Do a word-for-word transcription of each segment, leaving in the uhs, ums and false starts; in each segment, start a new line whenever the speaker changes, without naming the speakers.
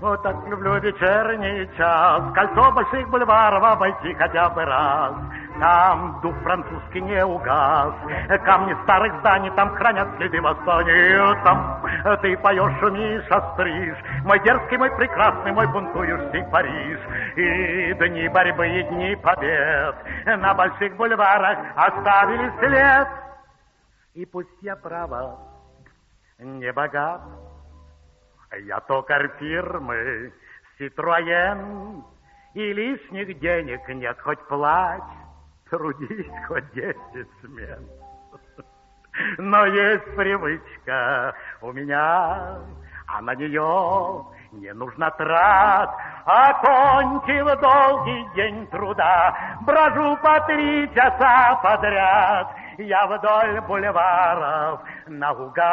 Вот так люблю вечерний час, кольцо больших бульваров обойти хотя бы раз. Там дух французский не угас, камни старых зданий там хранят следы восстания. Там ты поешь, шумишь, остришь, мой дерзкий, мой прекрасный, мой бунтующий Париж. И дни борьбы, и дни побед на больших бульварах оставили след. И пусть я, право, не богат, я токарь фирмы Citroën, и лишних денег нет, хоть плачь, трудись хоть десять смен. Но есть привычка у меня, а на нее не нужно трат. Окончив долгий день труда, брожу по три часа подряд. Я вдоль бульваров наугад.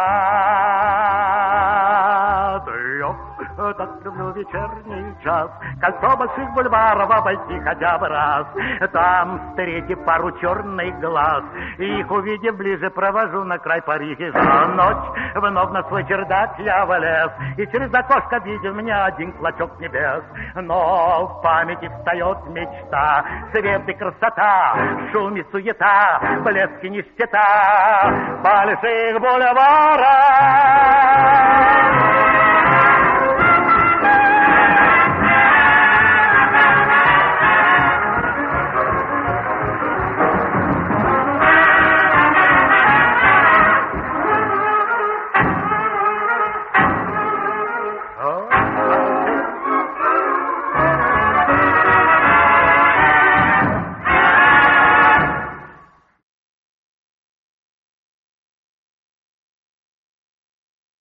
Я так люблю вечерний час, кольцо больших бульваров обойти хотя бы раз. Там встретив пару черных глаз, их увидев ближе, провожу на край Парижа. Ночь, вновь на свой чердак я влез, и через окошко видел меня один клочок небес. Но в памяти встает мечта, свет и красота, шум и суета, блеск и нищета больших бульваров.